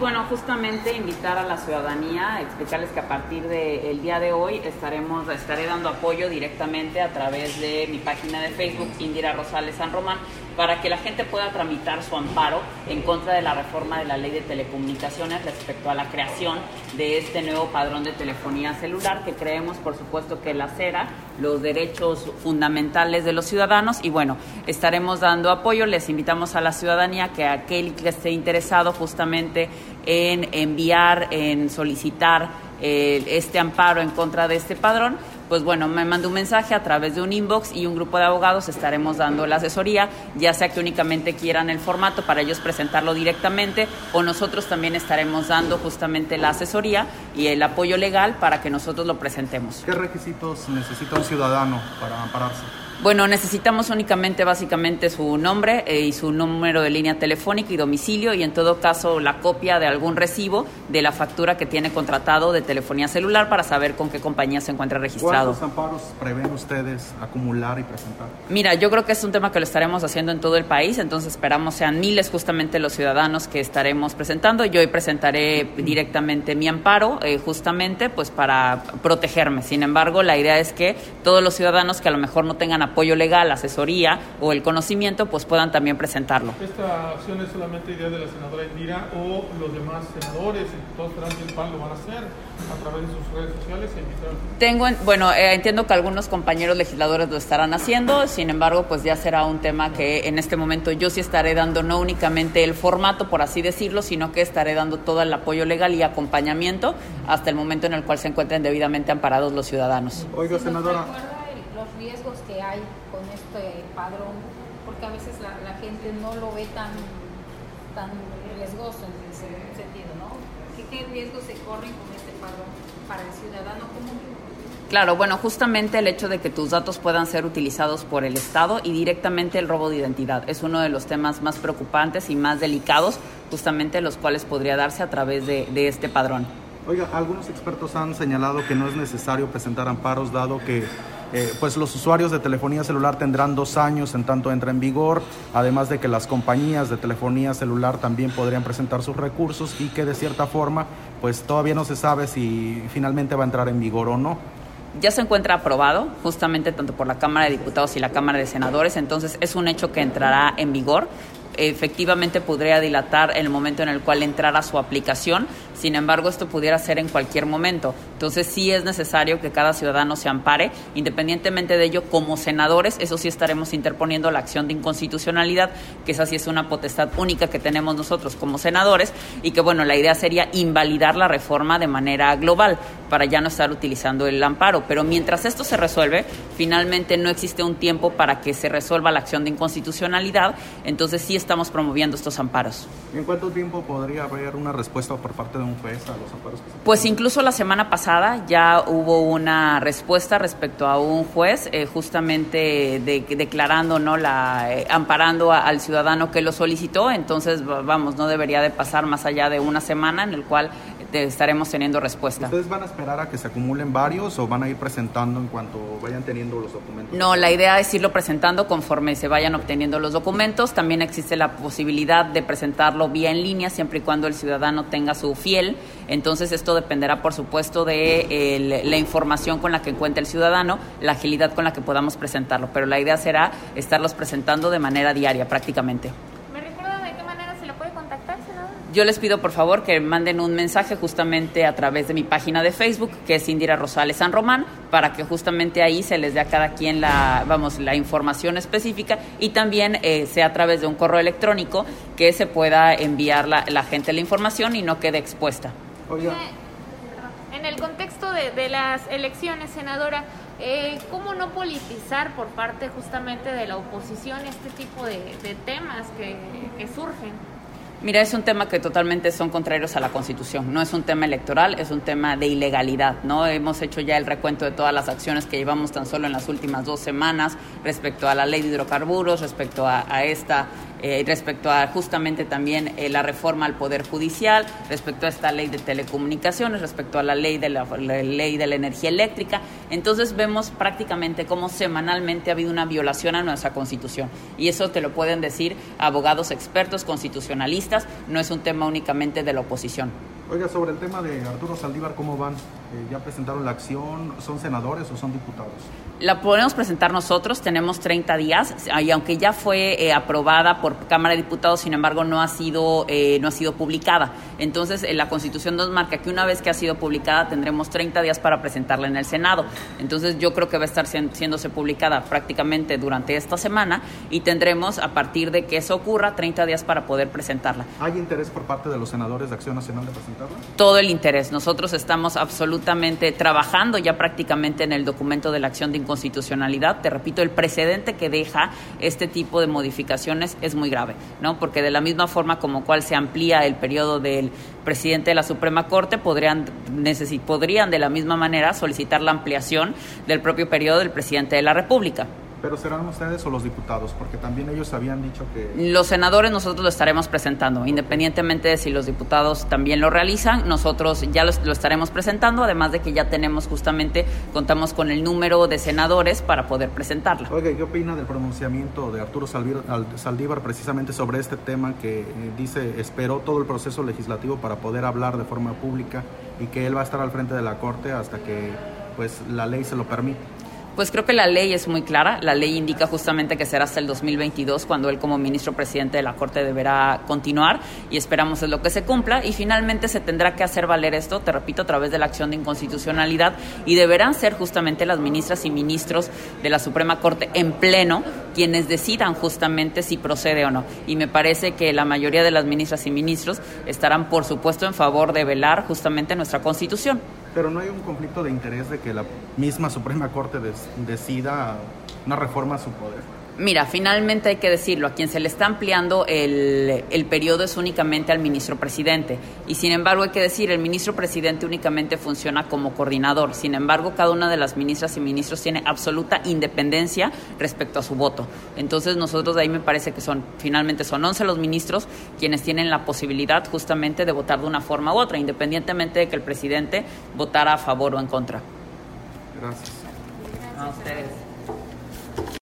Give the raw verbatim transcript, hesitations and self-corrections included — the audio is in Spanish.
Bueno, justamente invitar a la ciudadanía, explicarles que a partir del día de hoy estaremos, estaré dando apoyo directamente a través de mi página de Facebook, Indira Rosales San Román, para que la gente pueda tramitar su amparo en contra de la reforma de la Ley de Telecomunicaciones respecto a la creación de este nuevo padrón de telefonía celular, que creemos, por supuesto, que lacera los derechos fundamentales de los ciudadanos. Y bueno, estaremos dando apoyo. Les invitamos a la ciudadanía que aquel que esté interesado justamente en enviar, en solicitar eh, este amparo en contra de este padrón, pues bueno, me manda un mensaje a través de un inbox y un grupo de abogados estaremos dando la asesoría, ya sea que únicamente quieran el formato para ellos presentarlo directamente, o nosotros también estaremos dando justamente la asesoría y el apoyo legal para que nosotros lo presentemos. ¿Qué requisitos necesita un ciudadano para ampararse? Bueno, necesitamos únicamente básicamente su nombre eh, y su número de línea telefónica y domicilio, y en todo caso la copia de algún recibo de la factura que tiene contratado de telefonía celular para saber con qué compañía se encuentra registrado. ¿Cuántos amparos prevén ustedes acumular y presentar? Mira, yo creo que es un tema que lo estaremos haciendo en todo el país, entonces esperamos sean miles justamente los ciudadanos que estaremos presentando. Yo hoy presentaré directamente mi amparo eh, justamente pues para protegerme. Sin embargo, la idea es que todos los ciudadanos que a lo mejor no tengan apoyo legal, asesoría o el conocimiento, pues puedan también presentarlo. ¿Esta acción es solamente idea de la senadora Indira o los demás senadores y todos los del P A N lo van a hacer a través de sus redes sociales? Tengo, bueno, eh, entiendo que algunos compañeros legisladores lo estarán haciendo, sin embargo, pues ya será un tema que en este momento yo sí estaré dando no únicamente el formato, por así decirlo, sino que estaré dando todo el apoyo legal y acompañamiento hasta el momento en el cual se encuentren debidamente amparados los ciudadanos. Oiga, senadora, los riesgos que hay con este padrón, porque a veces la, la gente no lo ve tan, tan riesgoso en ese sentido, ¿no? ¿Qué, qué riesgos se corren con este padrón para el ciudadano común? Claro, bueno, justamente el hecho de que tus datos puedan ser utilizados por el Estado y directamente el robo de identidad es uno de los temas más preocupantes y más delicados, justamente los cuales podría darse a través de, de este padrón. Oiga, algunos expertos han señalado que no es necesario presentar amparos, dado que eh, pues los usuarios de telefonía celular tendrán dos años en tanto entra en vigor, además de que las compañías de telefonía celular también podrían presentar sus recursos y que de cierta forma pues todavía no se sabe si finalmente va a entrar en vigor o no. Ya se encuentra aprobado justamente tanto por la Cámara de Diputados y la Cámara de Senadores, entonces es un hecho que entrará en vigor. Efectivamente podría dilatar en el momento en el cual entrara su aplicación, sin embargo esto pudiera ser en cualquier momento, entonces sí es necesario que cada ciudadano se ampare. Independientemente de ello, como senadores, eso sí estaremos interponiendo la acción de inconstitucionalidad, que esa sí es una potestad única que tenemos nosotros como senadores, y que bueno, la idea sería invalidar la reforma de manera global para ya no estar utilizando el amparo, pero mientras esto se resuelve, finalmente no existe un tiempo para que se resuelva la acción de inconstitucionalidad, entonces sí estamos promoviendo estos amparos. ¿En cuánto tiempo podría haber una respuesta por parte de un juez a los amparos que se... Pues incluso la semana pasada ya hubo una respuesta respecto a un juez eh, justamente de, declarando, no la eh, amparando a, al ciudadano que lo solicitó, entonces vamos, no debería de pasar más allá de una semana en el cual eh, estaremos teniendo respuesta. ¿Ustedes van a esperar a que se acumulen varios o van a ir presentando en cuanto vayan teniendo los documentos? No, la idea es irlo presentando conforme se vayan obteniendo los documentos. También existe la posibilidad de presentarlo vía en línea siempre y cuando el ciudadano tenga su fiel. Entonces esto dependerá, por supuesto, de el, la información con la que cuente el ciudadano, la agilidad con la que podamos presentarlo. Pero la idea será estarlos presentando de manera diaria prácticamente. ¿Me recuerdan de qué manera se le puede contactar, senador? Yo les pido, por favor, que manden un mensaje justamente a través de mi página de Facebook, que es Indira Rosales San Román, para que justamente ahí se les dé a cada quien la, vamos, la información específica, y también eh, sea a través de un correo electrónico que se pueda enviar la, la gente la información y no quede expuesta. Oiga. En el contexto de, de las elecciones, senadora, eh, ¿cómo no politizar por parte justamente de la oposición este tipo de, de temas que, que surgen? Mira, es un tema que totalmente son contrarios a la Constitución. No es un tema electoral, es un tema de ilegalidad, ¿no? Hemos hecho ya el recuento de todas las acciones que llevamos tan solo en las últimas dos semanas respecto a la ley de hidrocarburos, respecto a, a esta eh, respecto a justamente también eh, la reforma al Poder Judicial, respecto a esta ley de telecomunicaciones, respecto a la ley de la, la ley de la energía eléctrica. Entonces vemos prácticamente cómo semanalmente ha habido una violación a nuestra Constitución, y eso te lo pueden decir abogados expertos constitucionalistas, no es un tema únicamente de la oposición. Oiga, sobre el tema de Arturo Saldívar, ¿cómo van? Eh, ¿Ya presentaron la acción? ¿Son senadores o son diputados? La podemos presentar nosotros, tenemos treinta días, y aunque ya fue eh, aprobada por Cámara de Diputados, sin embargo no ha sido eh, no ha sido publicada. Entonces, eh, la Constitución nos marca que una vez que ha sido publicada tendremos treinta días para presentarla en el Senado. Entonces, yo creo que va a estar siéndose publicada prácticamente durante esta semana, y tendremos, a partir de que eso ocurra, treinta días para poder presentarla. ¿Hay interés por parte de los senadores de Acción Nacional de presentarla? Todo el interés. Nosotros estamos absolutamente trabajando ya prácticamente en el documento de la acción de inconstitucionalidad. Te repito, el precedente que deja este tipo de modificaciones es muy grave, ¿no? Porque de la misma forma como cual se amplía el periodo del presidente de la Suprema Corte, podrían, necesi- podrían de la misma manera solicitar la ampliación del propio periodo del presidente de la República. ¿Pero serán ustedes o los diputados? Porque también ellos habían dicho que... Los senadores nosotros lo estaremos presentando, independientemente de si los diputados también lo realizan, nosotros ya lo, lo estaremos presentando, además de que ya tenemos justamente, contamos con el número de senadores para poder presentarla. Oiga, ¿qué opina del pronunciamiento de Arturo Saldívar, Saldívar precisamente sobre este tema que eh, dice, esperó todo el proceso legislativo para poder hablar de forma pública y que él va a estar al frente de la Corte hasta que pues la ley se lo permite? Pues creo que la ley es muy clara. La ley indica justamente que será hasta el dos mil veintidós cuando él, como ministro presidente de la Corte, deberá continuar, y esperamos es lo que se cumpla, y finalmente se tendrá que hacer valer esto, te repito, a través de la acción de inconstitucionalidad, y deberán ser justamente las ministras y ministros de la Suprema Corte en pleno quienes decidan justamente si procede o no. Y me parece que la mayoría de las ministras y ministros estarán, por supuesto, en favor de velar justamente nuestra Constitución. Pero no hay un conflicto de interés de que la misma Suprema Corte des- decida una reforma a su poder. Mira, finalmente hay que decirlo, a quien se le está ampliando el, el periodo es únicamente al ministro presidente, y sin embargo hay que decir, el ministro presidente únicamente funciona como coordinador. Sin embargo, cada una de las ministras y ministros tiene absoluta independencia respecto a su voto. Entonces nosotros de ahí me parece que son, finalmente son once los ministros quienes tienen la posibilidad justamente de votar de una forma u otra, independientemente de que el presidente votara a favor o en contra. Gracias. A ustedes.